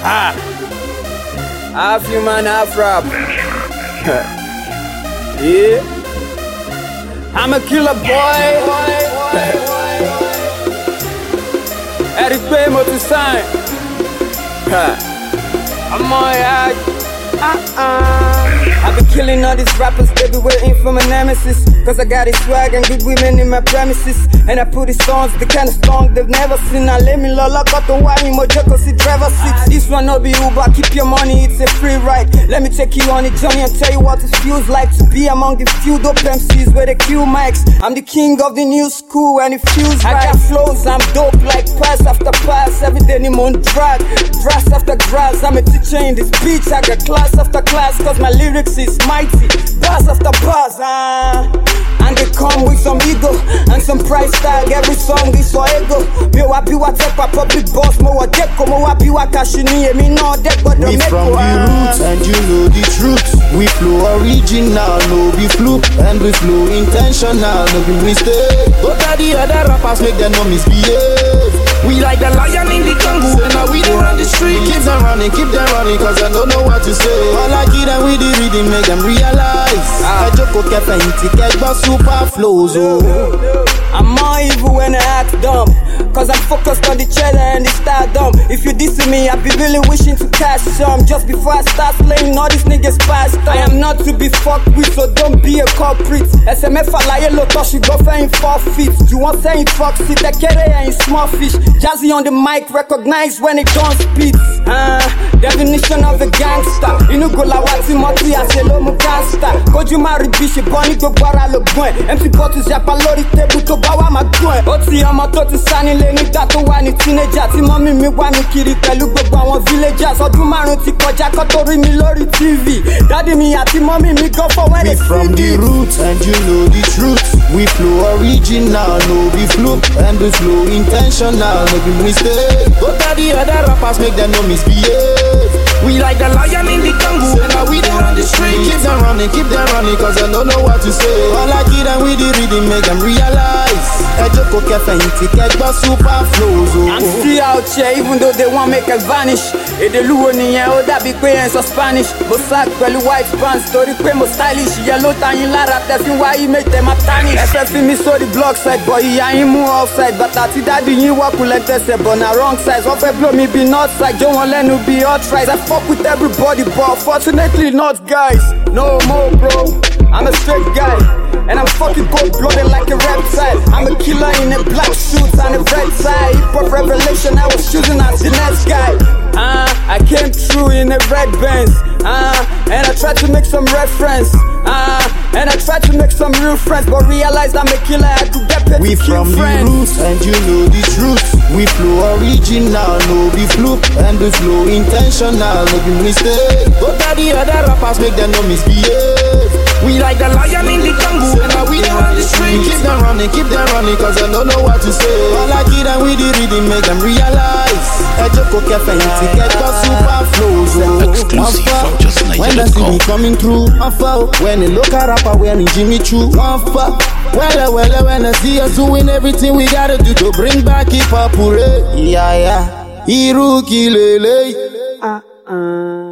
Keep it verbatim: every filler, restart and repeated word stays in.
Ah, half human, half rap. Yeah, I'm a killer boy. Eric Paymo to sign. I'm on ya. Uh-uh. I've been killing all these rappers, they be waiting for my nemesis. Cause I got this swag and good women in my premises. And I put these songs, the kind of song they've never seen. Now let me lola got the wine, Mojoko see driver seats. This one no be Uber, keep your money, it's a free ride. Let me take you on a journey and tell you what it feels like to be among the few dope M Cs where they kill mics. I'm the king of the new school and it feels right. I got flows, I'm dope like pass after pass. Every day I'm on drag, grass after grass. I'm a teacher in this beach, I got class after class. Cause my lyrics is mighty, bars after bars, ah. And they come with some ego and some price tag. Every song is for ego. Me wa bi wa take pa public boss. Mo wa deko, mo wa bi wa kashini. Me no deck but the We from the roots and you know the truth. We flow original, no be fluke. And we flow intentional, no be mistake. But the other rappers make them no misbehave. We like the lion in the jungle, and now we dey run the street. Keep them running, keep them running, cause I don't know what to say. All I get them with the rhythm, make them realize. I joko kefe inti kegba super flows, oh. I'm more evil when I act dumb, cause I'm focused on the cheddar and the stardom. If you diss me, I be really wishing to cash some. Just before I start slaying all these niggas past. I am not to be fucked with, so don't be a culprit. S M F alaye lo touch, you go for in four feet. You want saying fuck sit, the kere and small fish. Jazzy on the mic, recognize when it don't spit. Uh, definition of a gangster. Inu go la wati moti as a lomo gangster. Go you marry bishi, bunny go bara lo gwen. Empty bottles, yapa lori table to bawa ma gwen. Oti ọmọ tó ti sani lé nígbà tó wà ní teenager. Tí mọ́mí mi wá mi kiri pẹ̀lú gbogbo àwọn villagers. Ọdún márùn ti kọjá kó tó rí mi lórí T V. Daddy mi àti mọ́mí mi go for when we they see from the roots and you know the truth. We flow original, no be fluke. And we flow intentional, no be mistake. But the other rappers make them no misbehave. We like the lion in the jungle, and now we dey run the street. Keep them running, keep them running, cause I don't know what to say. All I get them with the rhythm, make them realize. Ejoko kefe inti kegba super flows, oh. I'm still out here, even though they want make us vanish. Èdè luwo nìyẹn, ó dàbí pé ẹ̀ ń sọ Spanish. Mo sack pẹ̀lú white pants, torí pé mo stylish. Ìyẹn ló ta yín lára, tẹ̀sí wá image tẹ̀ máa tarnish. Ẹ fẹ́ fi mi sórí block side, but ìyá yín mú offside. Bàtà tí dádì yín wọ́kù lẹ́tẹ̀sẹ̀, but na wrong size. Wọ́n fẹ́ blow mi bí north side, jó wọn lẹ́nu bí hot rice. I fuck with everybody, but fortunately not guys. No more bro, I'm a straight guy. And I'm fucking cold-blooded like a reptile. I'm a killer in a black suit and a red tie. Hip-hop revelation, I was choosing as the next guy. Uh, I came through in a red Benz. Uh, and I tried to make some reference. Uh, and I tried to make some real friends, but realized I'm a killer, I could get paid We to kill from friends. the roots and you know the truth. We flow original, no be fluke. And we flow intentional, no be mistake. But the other rappers make them no misbehave. We like the lion in the jungle, and now we dey run the street. Keep them running, keep them running, cause I don't know what to say. All I get them with the rhythm, make them realize. Ejoko kefe inti kegba super flows, oh. Exclusive from just When they see me coming through, I fall. When a local rapper wearing Jimmy Choo, one fuck. Well, well, when I see us doing everything we gotta do to bring back hip hop, hooray. Yeah, yeah. Iru kilele. Uh, uh.